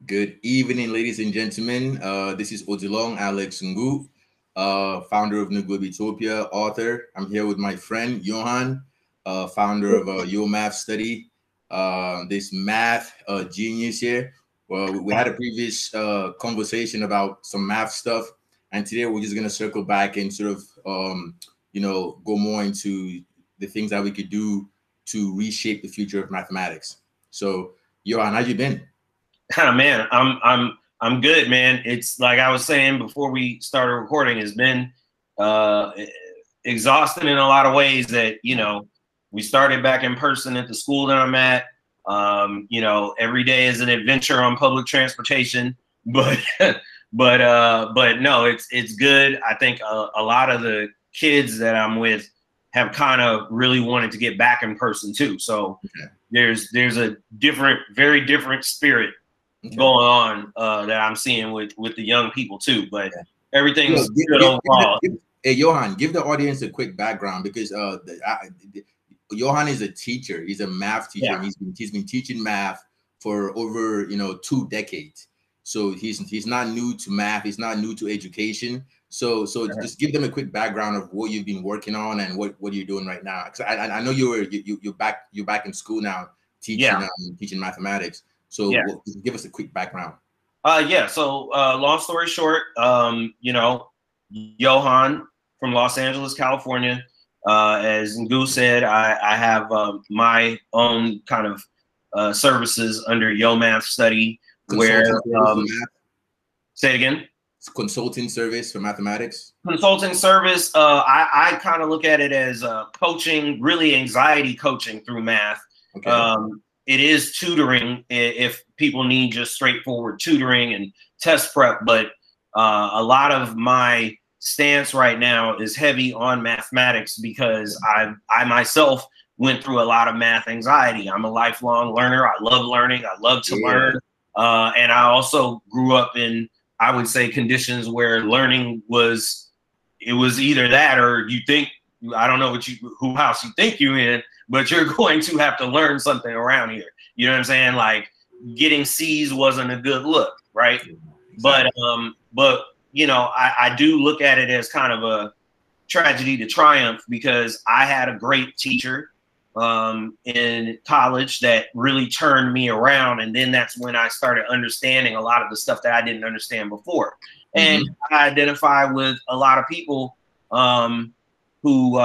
Good evening, ladies and gentlemen. This is Odilong Alex Ngu, founder of New Globe Utopia, author. I'm here with my friend Johan, founder of Yo Math Study. This math genius here. Well, we had a previous conversation about some math stuff, and today we're just gonna circle back and sort of, go more into the things that we could do to reshape the future of mathematics. So, Johan, how you been? Man, I'm good, man. It's like I was saying before we started recording, it's been uh, exhausting in a lot of ways. That we started back in person at the school that I'm at. Every day is an adventure on public transportation, but but no, it's good. I think a lot of the kids that I'm with have kind of really wanted to get back in person too. So Okay. there's a very different spirit going on that I'm seeing with the young people too. But everything's good overall. Hey, Johan, give the audience a quick background because Johan is a teacher. He's a math teacher, and he's been teaching math for over 2 decades. So he's not new to math. He's not new to education. So just give them a quick background of what you've been working on and what you're doing right now. Because I know you're back in school now teaching teaching mathematics. So give us a quick background. So long story short, Johan from Los Angeles, California. As Ngu said, I have my own kind of services under Yo Math Study, where say it again. It's consulting service for mathematics. Consulting service. I kind of look at it as coaching, really anxiety coaching through math. Okay. It is tutoring if people need just straightforward tutoring and test prep, but a lot of my stance right now is heavy on mathematics because I myself went through a lot of math anxiety. I'm a lifelong learner. I love learning. I love to learn. And I also grew up in, I would say, conditions where learning was either that or you think, I don't know who house you think you're in, but you're going to have to learn something around here. You know what I'm saying? Like getting C's wasn't a good look, right? Exactly. But I do look at it as kind of a tragedy to triumph because I had a great teacher in college that really turned me around. And then that's when I started understanding a lot of the stuff that I didn't understand before. And I identify with a lot of people who,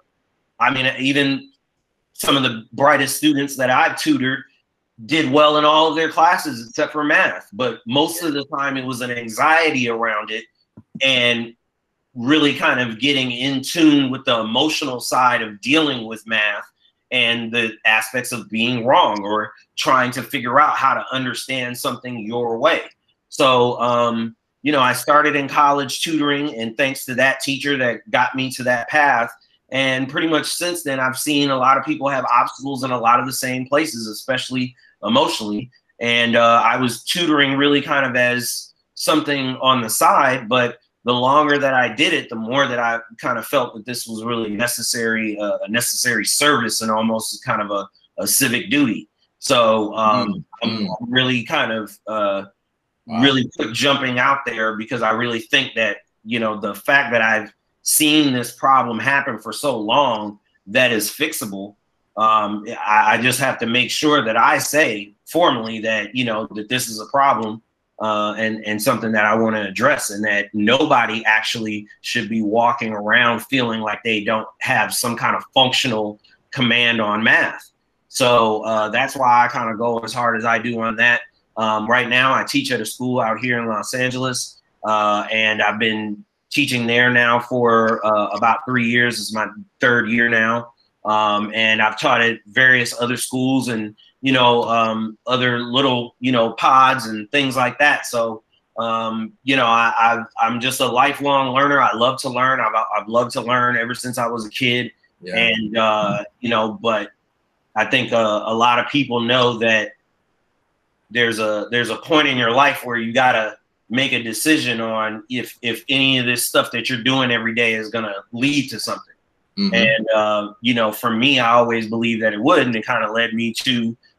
even some of the brightest students that I've tutored did well in all of their classes except for math. But most of the time it was an anxiety around it and really kind of getting in tune with the emotional side of dealing with math and the aspects of being wrong or trying to figure out how to understand something your way. So, I started in college tutoring, and thanks to that teacher that got me to that path. And pretty much since then, I've seen a lot of people have obstacles in a lot of the same places, especially emotionally. And I was tutoring really kind of as something on the side, but the longer that I did it, the more that I kind of felt that this was really necessary, a necessary service and almost kind of a civic duty. So I'm really kind of really jumping out there because I really think that, the fact that I've seen this problem happen for so long that is fixable. I just have to make sure that I say formally that, that this is a problem and something that I want to address, and that nobody actually should be walking around feeling like they don't have some kind of functional command on math. So that's why I kind of go as hard as I do on that. Right now, I teach at a school out here in Los Angeles, and I've been teaching there now for about 3 years. It's my 3rd year now. And I've taught at various other schools and, other little, pods and things like that. So, I'm just a lifelong learner. I love to learn. I've loved to learn ever since I was a kid. Yeah. And, but I think a lot of people know that there's a point in your life where you got to make a decision on if any of this stuff that you're doing every day is going to lead to something. And, for me, I always believed that it would, and it kind of led me to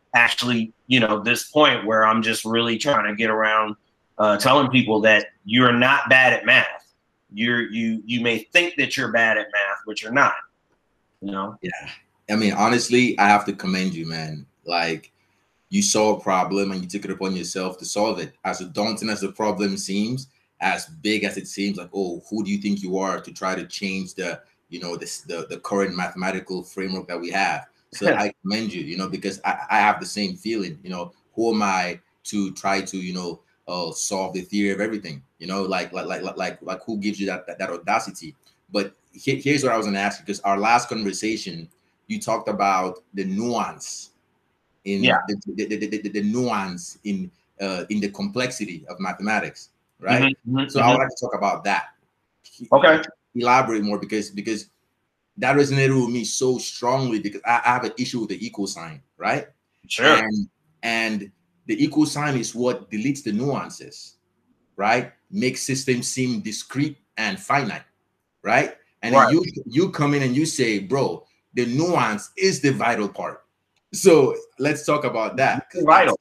actually, this point where I'm just really trying to get around telling people that you're not bad at math. You may think that you're bad at math, but you're not. Yeah. I mean, honestly, I have to commend you, man. Like, you saw a problem and you took it upon yourself to solve it. As daunting as the problem seems, as big as it seems, like, oh, who do you think you are to try to change the current mathematical framework that we have? So I commend you, because I have the same feeling. Who am I to try to solve the theory of everything? Like who gives you that audacity? But here's what I was going to ask you, because our last conversation, you talked about the nuance in the nuance in the complexity of mathematics, right? So I would like to talk about that. Okay. Elaborate more, because that resonated with me so strongly, because I have an issue with the equal sign, right? Sure. And the equal sign is what deletes the nuances, right? Makes systems seem discrete and finite, right? And then you come in and you say, bro, the nuance is the vital part. So let's talk about that. Vital.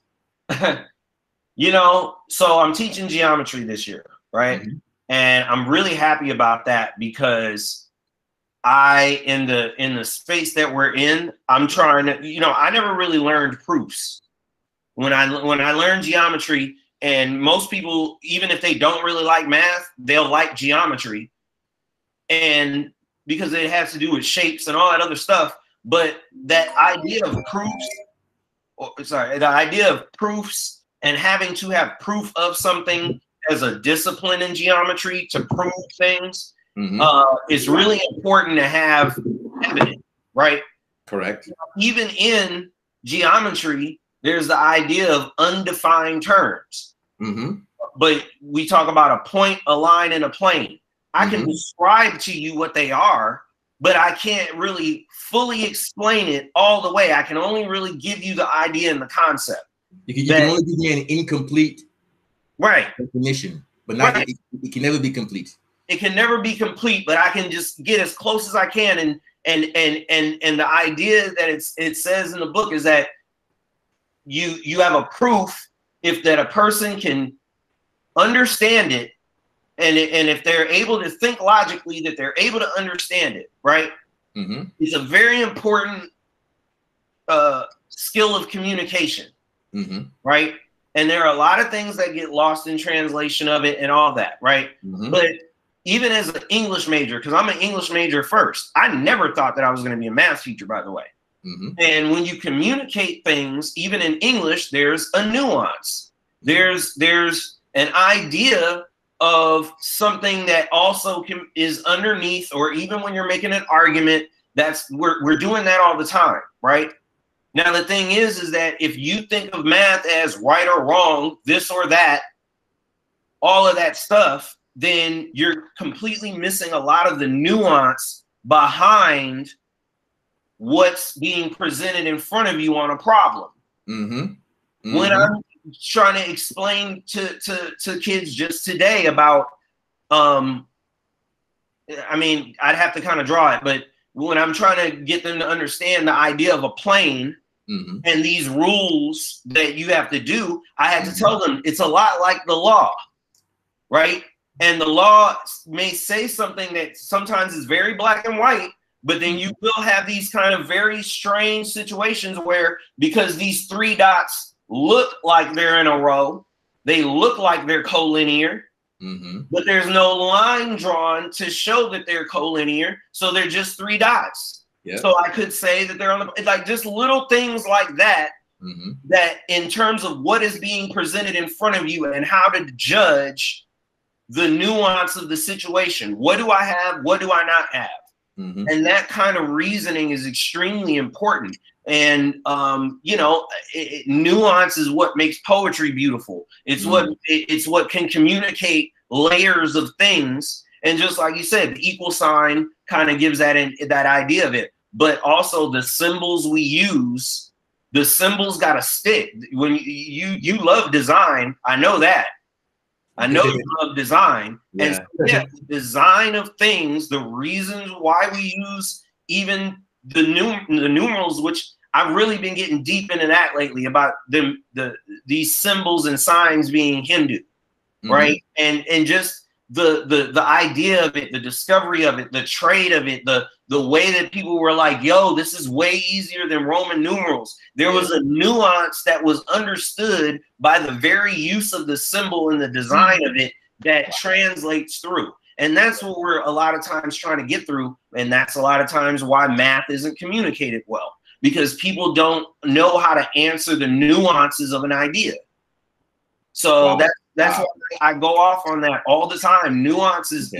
So I'm teaching geometry this year, right? And I'm really happy about that, because in the space that we're in, I'm trying to, I never really learned proofs. When I learned geometry, and most people, even if they don't really like math, they'll like geometry. And because it has to do with shapes and all that other stuff. But that idea of proofs and having to have proof of something as a discipline in geometry to prove things is really important to have evidence, right? Correct. Even in geometry, there's the idea of undefined terms. But we talk about a point, a line, and a plane. I can describe to you what they are, but I can't really fully explain it all the way. I can only really give you the idea and the concept. You can only give me an incomplete definition, but not it can never be complete. It can never be complete, but I can just get as close as I can. And the idea that it says in the book is that you have a proof if that a person can understand it. And if they're able to think logically, that they're able to understand it, right? It's a very important skill of communication, right? And there are a lot of things that get lost in translation of it and all that, right? But even as an English major, because I'm an English major first, I never thought that I was going to be a math teacher, by the way. And when you communicate things, even in English, there's a nuance. There's an idea of something that also is underneath, or even when you're making an argument, we're doing that all the time, right? Now, the thing is that if you think of math as right or wrong, this or that, all of that stuff, then you're completely missing a lot of the nuance behind what's being presented in front of you on a problem. When I'm trying to explain to kids just today about, I mean, I'd have to kind of draw it, but when I'm trying to get them to understand the idea of a plane and these rules that you have to do, I had to tell them it's a lot like the law, right? And the law may say something that sometimes is very black and white, but then you will have these kind of very strange situations where, because these three dots look like they're in a row, they look like they're collinear, but there's no line drawn to show that they're collinear, so they're just three dots. So I could say that they're on the, like, just little things like that, that in terms of what is being presented in front of you and how to judge the nuance of the situation. What do I have? What do I not have? And that kind of reasoning is extremely important. And, nuance is what makes poetry beautiful. It's what can communicate layers of things. And just like you said, the equal sign kind of gives that idea of it. But also the symbols we use, the symbols got to stick. When you love design, I know that. I know you love design. And so, the design of things, the reasons why we use even the numerals, which I've really been getting deep into that lately about these symbols and signs being Hindu, right? And just the idea of it, the discovery of it, the trade of it, the way that people were like, yo, this is way easier than Roman numerals. There was a nuance that was understood by the very use of the symbol and the design of it that translates through. And that's what we're a lot of times trying to get through. And that's a lot of times why math isn't communicated well, because people don't know how to answer the nuances of an idea. So that's why I go off on that all the time. Nuance is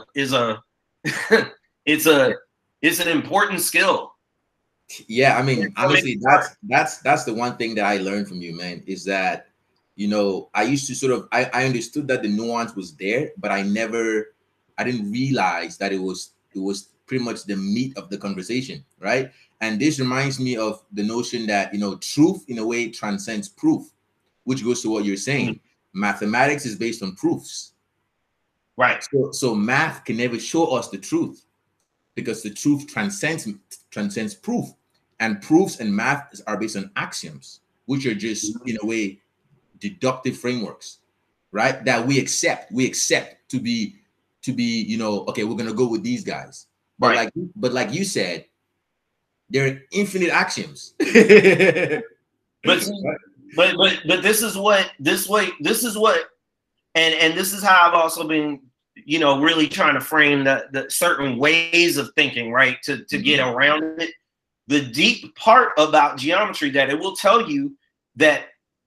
it's an important skill. Yeah, I mean, honestly, that's the one thing that I learned from you, man, is that, you know, I used to sort of I understood that the nuance was there, but I didn't realize that it was pretty much the meat of the conversation, right? And this reminds me of the notion that, you know, truth in a way transcends proof, which goes to what you're saying. Mathematics is based on proofs, right? So math can never show us the truth, because the truth transcends proof, and proofs and math are based on axioms, which are just in a way deductive frameworks, right? That we accept to be, you know, okay, we're gonna go with these guys, but like you said, there are infinite axioms. But this is what and this is how I've also been, you know, really trying to frame the certain ways of thinking, right, to get around it. The deep part about geometry that it will tell you that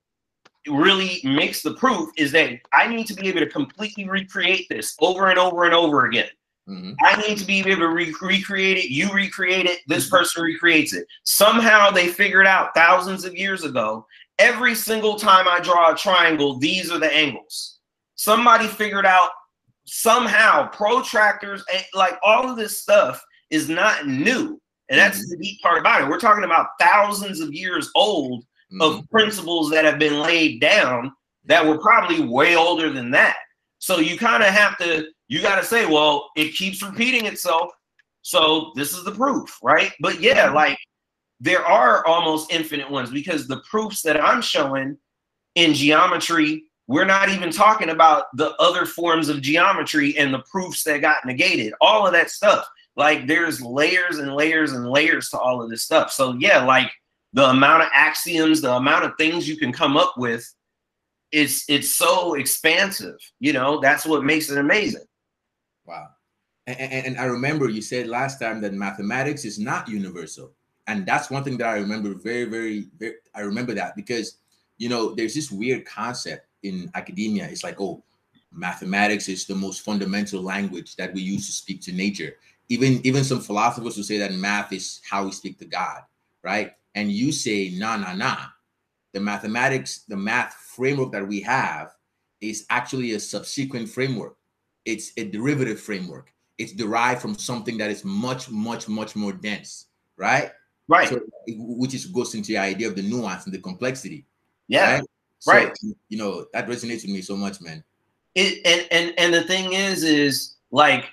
really makes the proof is that I need to be able to completely recreate this over and over and over again. I need to be able to recreate it. You recreate it. This person recreates it. Somehow they figured out thousands of years ago, every single time I draw a triangle, these are the angles. Somebody figured out somehow, protractors, like all of this stuff is not new. And that's the deep part about it. We're talking about thousands of years old of principles that have been laid down that were probably way older than that. So you kind of have to, you got to say, well, it keeps repeating itself, so this is the proof, right? But yeah, like there are almost infinite ones, because the proofs that I'm showing in geometry, we're not even talking about the other forms of geometry and the proofs that got negated, all of that stuff. Like there's layers and layers and layers to all of this stuff. So yeah, like the amount of axioms, the amount of things you can come up with, it's so expansive, you know. That's what makes it amazing. Wow. And I remember you said last time that mathematics is not universal, and that's one thing that I remember very. I remember that because, you know, there's this weird concept in academia. It's like, oh, mathematics is the most fundamental language that we use to speak to nature. Even some philosophers will say that math is how we speak to God, right? And you say, nah. The math framework that we have is actually a subsequent framework. It's a derivative framework. It's derived from something that is much more dense, right? Right. So, which goes into the idea of the nuance and the complexity. Yeah. Right. So, you know, that resonates with me so much, man. And the thing is like,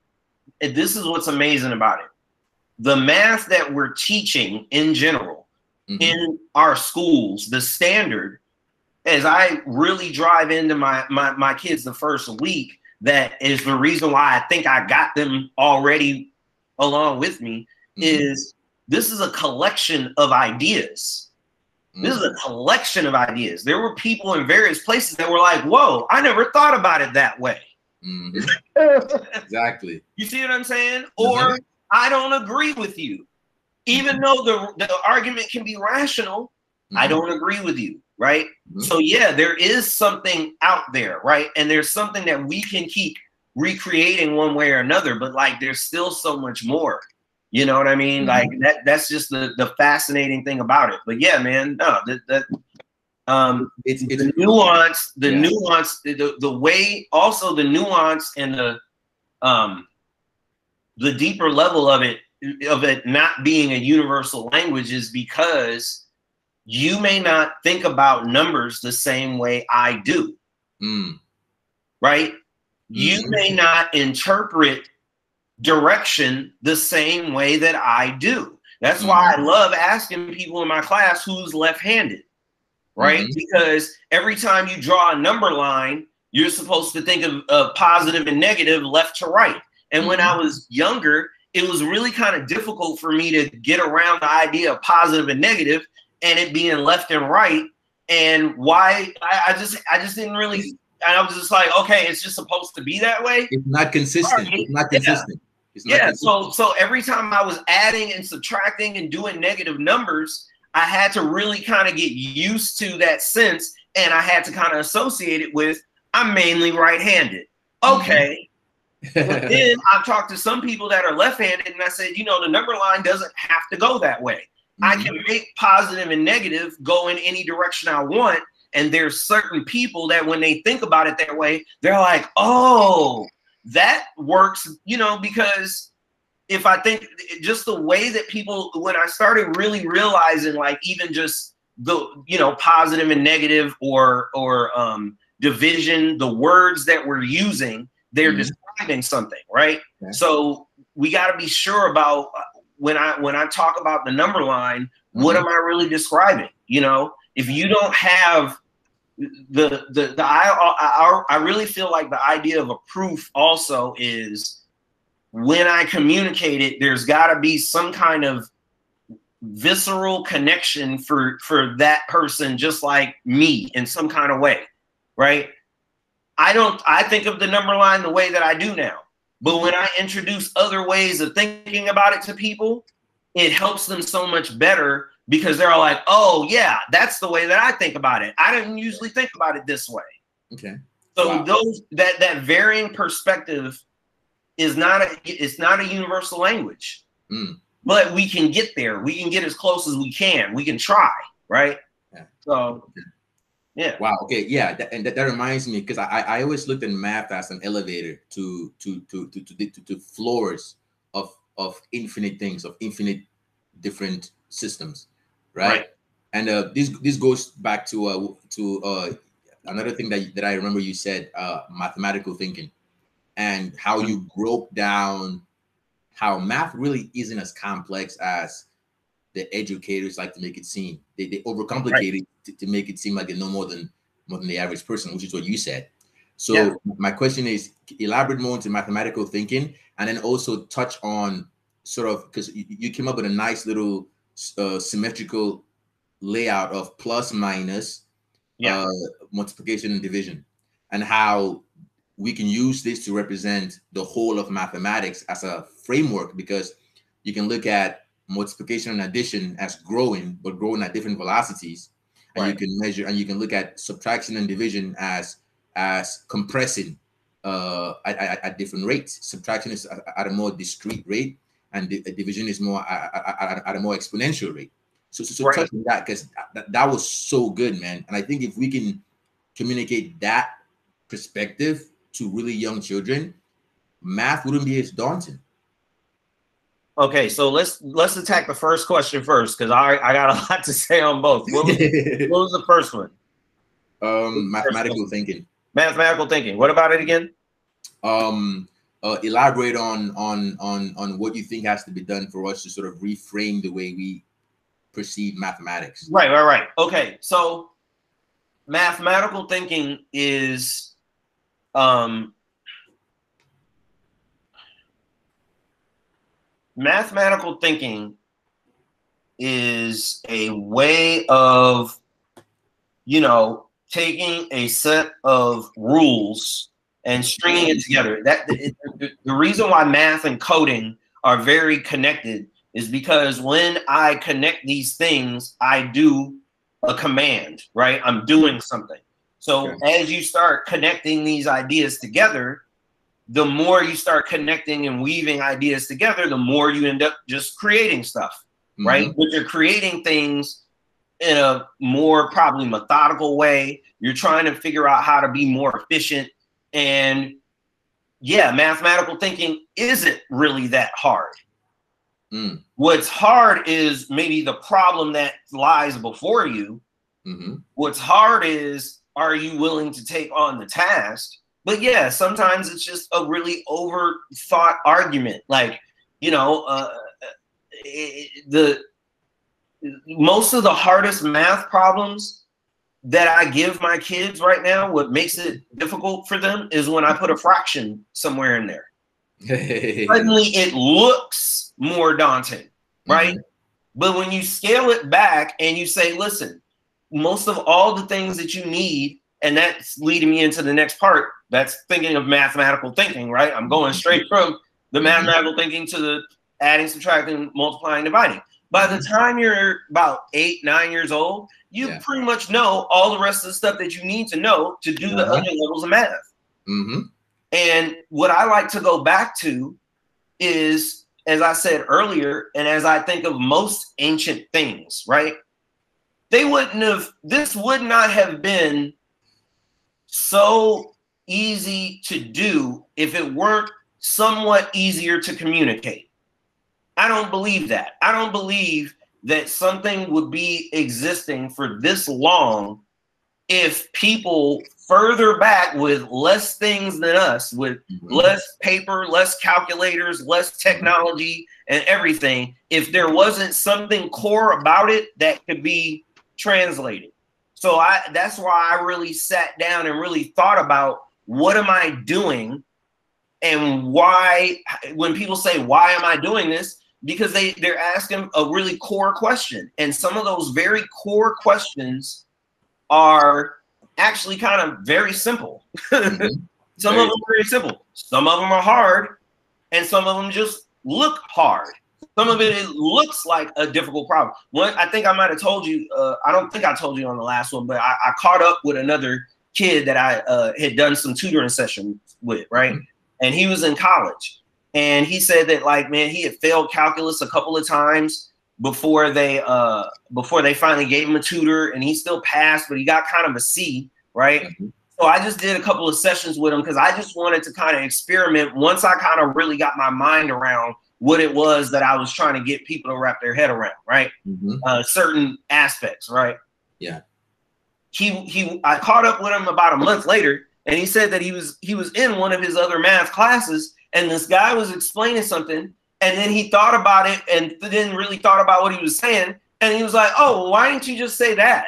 this is what's amazing about it. The math that we're teaching in general in our schools, the standard, as I really drive into my kids the first week, that is the reason why I think I got them already along with me, is this is a collection of ideas. This is a collection of ideas. There were people in various places that were like, whoa, I never thought about it that way. Exactly. You see what I'm saying? Or I don't agree with you. Even though the argument can be rational, I don't agree with you, right? So yeah, there is something out there, right? And there's something that we can keep recreating one way or another, but like there's still so much more. You know what I mean? Like that's just the fascinating thing about it. But yeah, man, no, it's the nuance, the way, also the nuance and the deeper level of it not being a universal language is because you may not think about numbers the same way I do. Right? You may not interpret direction the same way that I do. That's why I love asking people in my class who's left-handed, right? Because every time you draw a number line, you're supposed to think of positive and negative left to right. And when I was younger, it was really kind of difficult for me to get around the idea of positive and negative and it being left and right. And why I just didn't really, and I was just like, okay, it's just supposed to be that way. It's not consistent. Right. It's not consistent. Yeah. It's not consistent. So every time I was adding and subtracting and doing negative numbers, I had to really kind of get used to that sense, and I had to kind of associate it with I'm mainly right-handed. Okay. But then I talked to some people that are left-handed, and I said, you know, the number line doesn't have to go that way. I can make positive and negative go in any direction I want. And there's certain people that when they think about it that way, they're like, oh, that works, you know, because if I think just the way that people, when I started really realizing like even just the, you know, positive and negative or division, the words that we're using, they're describing something, right? Okay. So we got to be sure about when I talk about the number line, what am I really describing? You know, if you don't have I really feel like the idea of a proof also is when I communicate it, there's got to be some kind of visceral connection for that person, just like me in some kind of way, right? I think of the number line the way that I do now. But when I introduce other ways of thinking about it to people, it helps them so much better because they're all like, oh, yeah, that's the way that I think about it. I didn't usually think about it this way. Okay. So that varying perspective is it's not a universal language. But we can get there. We can get as close as we can. We can try, right? Yeah. So, yeah. Wow. Okay. Yeah. That reminds me, because I always looked at math as an elevator to floors of infinite things, of infinite different systems, right? And this goes back to another thing that I remember you said, mathematical thinking, and how you broke down how math really isn't as complex as the educators like to make it seem. They overcomplicate it to make it seem like they know more than the average person, which is what you said. So my question is, elaborate more into mathematical thinking, and then also touch on sort of, because you came up with a nice little symmetrical layout of plus, minus, multiplication and division, and how we can use this to represent the whole of mathematics as a framework, because you can look at multiplication and addition as growing, but growing at different velocities. And you can measure, and you can look at subtraction and division as compressing at different rates. Subtraction is at a more discrete rate, and division is more at a more exponential rate. So touch on that, because that was so good, man. And I think if we can communicate that perspective to really young children, math wouldn't be as daunting. Okay, so let's attack the first question first, because I got a lot to say on both. What was the first one? Mathematical thinking. Mathematical thinking. What about it again? Elaborate on what you think has to be done for us to sort of reframe the way we perceive mathematics. Right. Okay, so mathematical thinking is mathematical thinking is a way of, you know, taking a set of rules and stringing it together. The reason why math and coding are very connected is because when I connect these things, I do a command, right? I'm doing something. So as you start connecting these ideas together, the more you start connecting and weaving ideas together, the more you end up just creating stuff, right? But you're creating things in a more probably methodical way. You're trying to figure out how to be more efficient. And yeah, mathematical thinking isn't really that hard. What's hard is maybe the problem that lies before you. What's hard is, are you willing to take on the task? But yeah, sometimes it's just a really overthought argument. Like, you know, most of the hardest math problems that I give my kids right now, what makes it difficult for them is when I put a fraction somewhere in there. Suddenly it looks more daunting, right? But when you scale it back and you say, listen, most of all the things that you need, and that's leading me into the next part, that's thinking of mathematical thinking, right? I'm going straight from the mathematical thinking to the adding, subtracting, multiplying, dividing. By the time you're about 8, 9 years old, you pretty much know all the rest of the stuff that you need to know to do the other levels of math. And what I like to go back to is, as I said earlier, and as I think of most ancient things, right? This would not have been so easy to do if it weren't somewhat easier to communicate. I don't believe that. I don't believe that something would be existing for this long if people further back with less things than us, with less paper, less calculators, less technology and everything, if there wasn't something core about it that could be translated. So that's why I really sat down and really thought about, what am I doing? And why, when people say, why am I doing this? Because they're asking a really core question. And some of those very core questions are actually kind of very simple. Some of them are very simple. Some of them are hard. And some of them just look hard. Some of it looks like a difficult problem. I think I might have told you, I don't think I told you on the last one, but I caught up with another kid that I had done some tutoring sessions with, right? And he was in college. And he said that, like, man, he had failed calculus a couple of times before they finally gave him a tutor, and he still passed, but he got kind of a C, right? So I just did a couple of sessions with him because I just wanted to kind of experiment once I kind of really got my mind around what it was that I was trying to get people to wrap their head around, right? Certain aspects, right? Yeah. I caught up with him about a month later, and he said that he was in one of his other math classes, and this guy was explaining something, and then he thought about it and didn't really thought about what he was saying, and he was like, "Oh, why didn't you just say that?"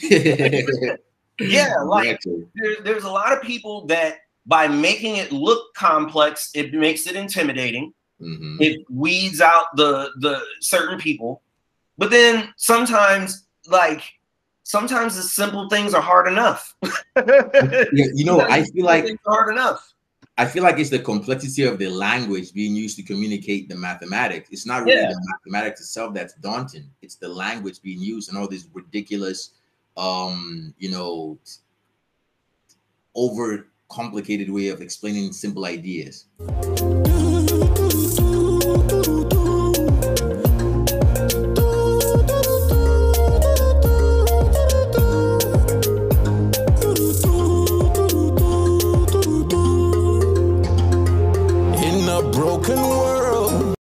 Yeah, like there's a lot of people that by making it look complex, it makes it intimidating. It weeds out the certain people, but then sometimes the simple things are hard enough. You know, I feel like it's hard enough. I feel like it's the complexity of the language being used to communicate the mathematics. It's not really the mathematics itself that's daunting. It's the language being used and all these ridiculous, you know, over complicated way of explaining simple ideas.